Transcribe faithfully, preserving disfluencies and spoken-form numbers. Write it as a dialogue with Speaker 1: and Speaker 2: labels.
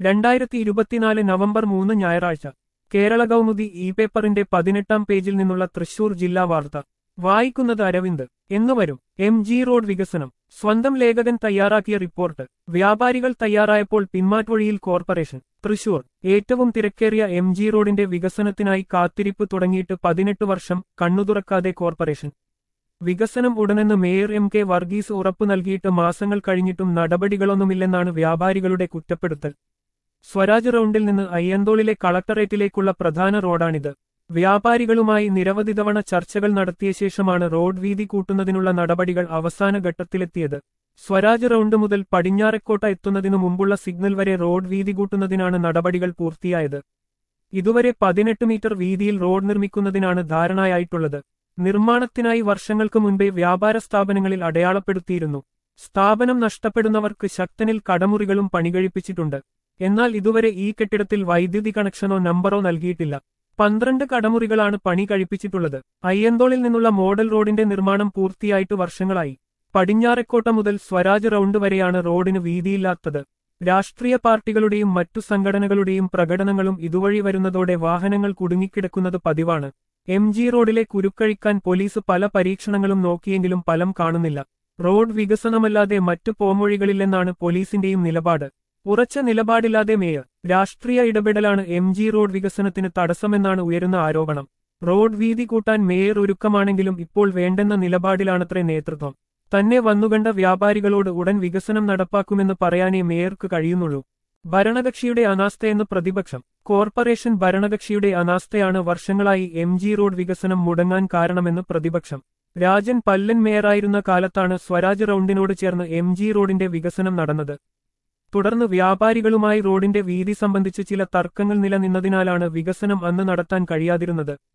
Speaker 1: രണ്ടായിരത്തി ഇരുപത്തിനാല് നവംബർ മൂന്ന് ഞായറാഴ്ച കേരള കൗമുദി ഇ പേപ്പറിന്റെ പതിനെട്ടാം പേജിൽ നിന്നുള്ള തൃശൂർ ജില്ലാ വാർത്ത വായിക്കുന്നത് അരവിന്ദ് എന്നുവരും എം ജി റോഡ് വികസനം സ്വന്തം ലേഖകൻ തയ്യാറാക്കിയ റിപ്പോർട്ട് വ്യാപാരികൾ തയ്യാറായപ്പോൾ പിന്മാറ്റൊഴിയിൽ കോർപ്പറേഷൻ തൃശൂർ ഏറ്റവും തിരക്കേറിയ എം ജി റോഡിന്റെ വികസനത്തിനായി കാത്തിരിപ്പ് തുടങ്ങിയിട്ട് പതിനെട്ട് വർഷം കണ്ണുതുറക്കാതെ കോർപ്പറേഷൻ വികസനം ഉടനെന്ന് മേയർ എം കെ വർഗീസ് ഉറപ്പു നൽകിയിട്ട് മാസങ്ങൾ കഴിഞ്ഞിട്ടും നടപടികളൊന്നുമില്ലെന്നാണ് വ്യാപാരികളുടെ കുറ്റപ്പെടുത്തൽ സ്വരാജ് റൗണ്ടിൽ നിന്ന് അയ്യന്തോളിലെ കളക്ടറേറ്റിലേക്കുള്ള പ്രധാന റോഡാണിത് വ്യാപാരികളുമായി നിരവധി തവണ ചർച്ചകൾ നടത്തിയ ശേഷമാണ് റോഡ് വീതി കൂട്ടുന്നതിനുള്ള നടപടികൾ അവസാന ഘട്ടത്തിലെത്തിയത് സ്വരാജ് റൗണ്ട് മുതൽ പടിഞ്ഞാറക്കോട്ട എത്തുന്നതിനു മുമ്പുള്ള സിഗ്നൽ വരെ റോഡ് വീതി കൂട്ടുന്നതിനാണ് നടപടികൾ പൂർത്തിയായത് ഇതുവരെ പതിനെട്ട് മീറ്റർ വീതിയിൽ റോഡ് നിർമ്മിക്കുന്നതിനാണ് ധാരണയായിട്ടുള്ളത് നിർമ്മാണത്തിനായി വർഷങ്ങൾക്ക് മുൻപേ വ്യാപാര സ്ഥാപനങ്ങളിൽ അടയാളപ്പെടുത്തിയിരുന്നു സ്ഥാപനം നഷ്ടപ്പെടുന്നവർക്ക് ശക്തനിൽ കടമുറികളും പണികഴിപ്പിച്ചിട്ടുണ്ട് എന്നാൽ ഇതുവരെ ഈ കെട്ടിടത്തിൽ വൈദ്യുതി കണക്ഷനോ നമ്പറോ നൽകിയിട്ടില്ല പന്ത്രണ്ട് കടമുറികളാണ് പണി കഴിപ്പിച്ചിട്ടുള്ളത് അയ്യന്തോളിൽ നിന്നുള്ള മോഡൽ റോഡിന്റെ നിർമ്മാണം പൂർത്തിയായിട്ട് വർഷങ്ങളായി പടിഞ്ഞാറക്കോട്ട മുതൽ സ്വരാജ് റൗണ്ട് വരെയാണ് റോഡിന് വീതിയില്ലാത്തത് രാഷ്ട്രീയ പാർട്ടികളുടെയും മറ്റു സംഘടനകളുടെയും പ്രകടനങ്ങളും ഇതുവഴി വരുന്നതോടെ വാഹനങ്ങൾ കുടുങ്ങിക്കിടക്കുന്നത് പതിവാണ് എം ജി റോഡിലെ കുരുക്കഴിക്കാൻ പോലീസ് പല പരീക്ഷണങ്ങളും നോക്കിയെങ്കിലും ഫലം കാണുന്നില്ല റോഡ് വികസനമല്ലാതെ മറ്റു പോംവഴികളില്ലെന്നാണ് പോലീസിന്റെയും നിലപാട് ഉറച്ച നിലപാടില്ലാതെ മേയർ രാഷ്ട്രീയ ഇടപെടലാണ് എം ജി റോഡ് വികസനത്തിന് തടസ്സമെന്നാണ് ഉയരുന്ന ആരോപണം റോഡ് വീതി കൂട്ടാൻ മേയർ ഒരുക്കമാണെങ്കിലും ഇപ്പോൾ വേണ്ടെന്ന നിലപാടിലാണത്രേ നേതൃത്വം തന്നെ വന്നുകണ്ട വ്യാപാരികളോട് ഉടൻ വികസനം നടപ്പാക്കുമെന്ന് പറയാനേ മേയർക്ക് കഴിയുന്നുള്ളൂ ഭരണകക്ഷിയുടെ അനാസ്ഥയെന്ന് പ്രതിപക്ഷം കോർപ്പറേഷൻ ഭരണകക്ഷിയുടെ അനാസ്ഥയാണ് വർഷങ്ങളായി എം ജി റോഡ് വികസനം മുടങ്ങാൻ കാരണമെന്ന് പ്രതിപക്ഷം രാജൻ പല്ലൻ മേയറായിരുന്ന കാലത്താണ് സ്വരാജ് റൗണ്ടിനോട് ചേർന്ന് എം ജി റോഡിന്റെ വികസനം നടന്നത് തുടർന്ന് വ്യാപാരികളുമായി റോഡിന്റെ വീതി സംബന്ധിച്ച് ചില തർക്കങ്ങൾ നിലനിന്നതിനാലാണ് വികസനം അന്ന് നടത്താൻ കഴിയാതിരുന്നത്